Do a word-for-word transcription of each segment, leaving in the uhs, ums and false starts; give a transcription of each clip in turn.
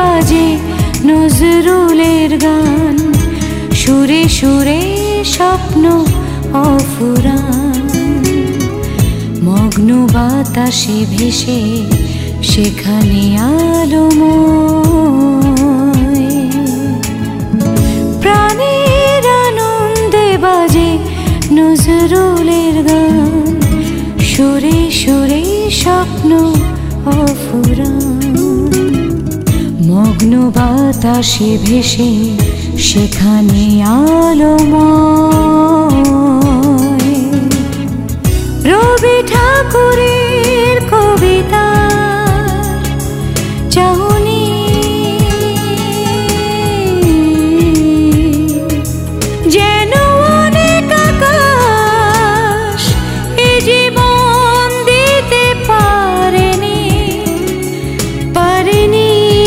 বাজে নজরুলের গান, সুরে সুরে স্বপ্ন অফুরান। মগ্ন বাতাসে ভেসে সেখানে আলোময়, প্রাণের আনন্দে বাজে নজরুলের গান, সুরে সুরে স্বপ্ন অফুরান। মগ্ন বাতাসে ভেসে সেখানে আলোময়। রবি ঠাকুরের কবিতা চাহনি, যেন অনেক আকাশ এ জীবন দিতে পারেনি পারেনি।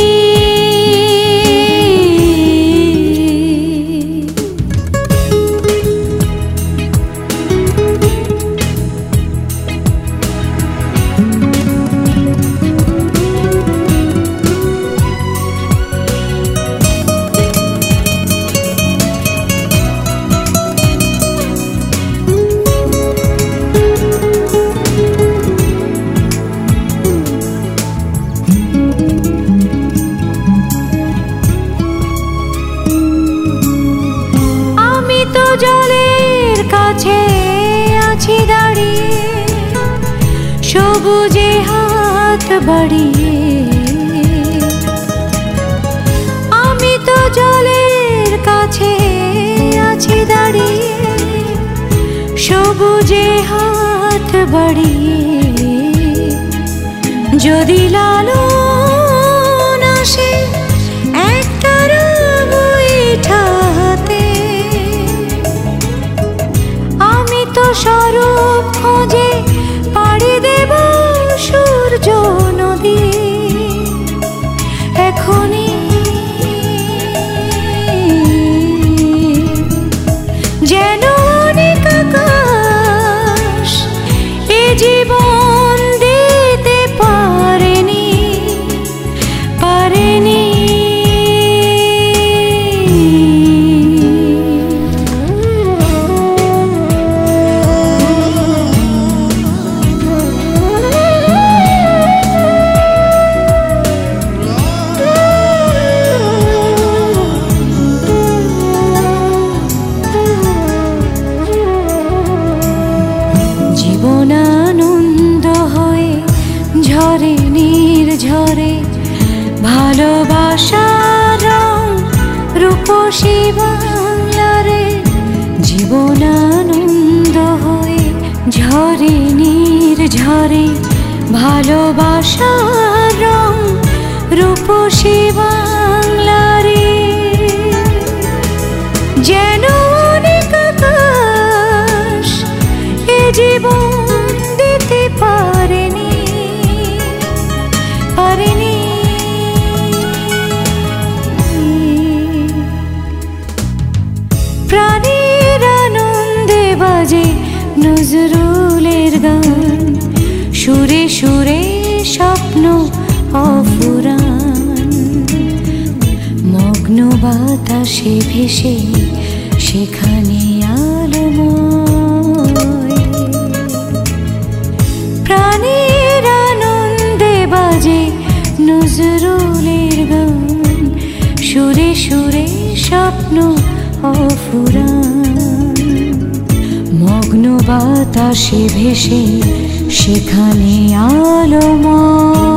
জলের কাছে আছি দাঁড়িয়ে, সবুজে হাত বাড়িয়ে। আমি তো জলের কাছে আছি দাঁড়িয়ে, সবুজে হাত বাড়িয়ে। যদি লালন আসে একটা বৈঠা হাতে, তো স্বরূপ খোঁজে পাড়ি দেব সূর্য নদী। এখনই যেন অনেক আকাশ এ জীবন দিতে পারেনি পারেনি। আনন্দ হয়ে ঝরে নির্ঝরে, ভালোবাসার রং রূপসী বাংলারে। জীবন আনন্দ হয়ে ঝরে নির্ঝরে, ভালোবাসার রং রূপসী বাংলারে। যেন অনেক আকাশ এ জীবন দিতে পারেনি পারেনি। প্রাণের আনন্দে বাজে নজরুলের গান, সুরে সুরে স্বপ্ন অফুরান। মগ্ন বাতাসে ভেসে সেখানে আলোময়, প্রাণের আনন্দে বাজে নজরুলের গান, সুরে সুরে স্বপ্ন অফুরান। মগ্ন বাতাসে ভেসে সেখানে আলোময়।